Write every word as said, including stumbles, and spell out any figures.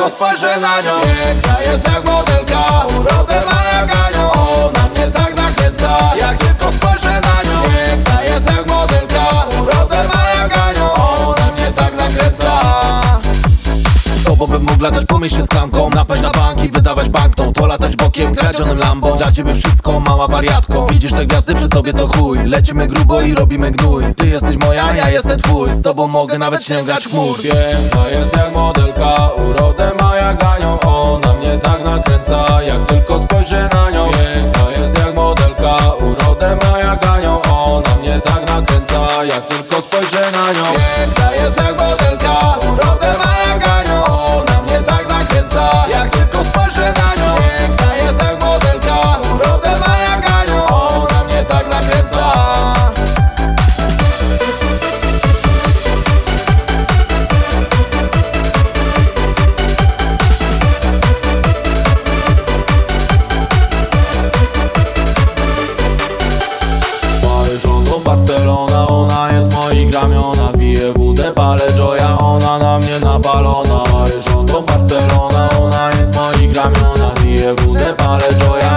tylko spojrzę na nią. Piękna jest jak modelka, urodę ma jak anioł. Ona mnie tak nakręca, jak tylko spojrzę na nią. Piękna jest jak modelka, urodę ma jak anioł. Ona mnie tak nakręca. Z tobą bym mógł latać po mieście z klamką, napaść na banki, wydawać banknot, to latać bokiem, kradzionym Lambą. Dla ciebie wszystko, mała wariatko. Widzisz te gwiazdy przy tobie, to chuj. Lecimy grubo i robimy gnój. Ty jesteś moja, ja jestem twój. Z tobą mogę nawet sięgać chmur. Piękna jest jak modelka, urodę ma jak anioł. Ona mnie tak nakręca, jak tylko spojrzę na nią. Piękna jest jak modelka, urodę ma jak anioł. Ona mnie tak nakręca, jak tylko spojrzę na nią. Piękna jest jak modelka, urodę ma jak anioł. Ona mnie tak nakręca, jak tylko spojrzę na nią. Piękna jest jak modelka, urodę ma jak anioł. Ona mnie tak nakręca. Żoną Barcelona, ona jest w moich ramionach. Bije wódę, palę joya, ona na mnie napalona. Żoną Barcelona, ona jest w moich ramionach. Bije wódę, palę joya,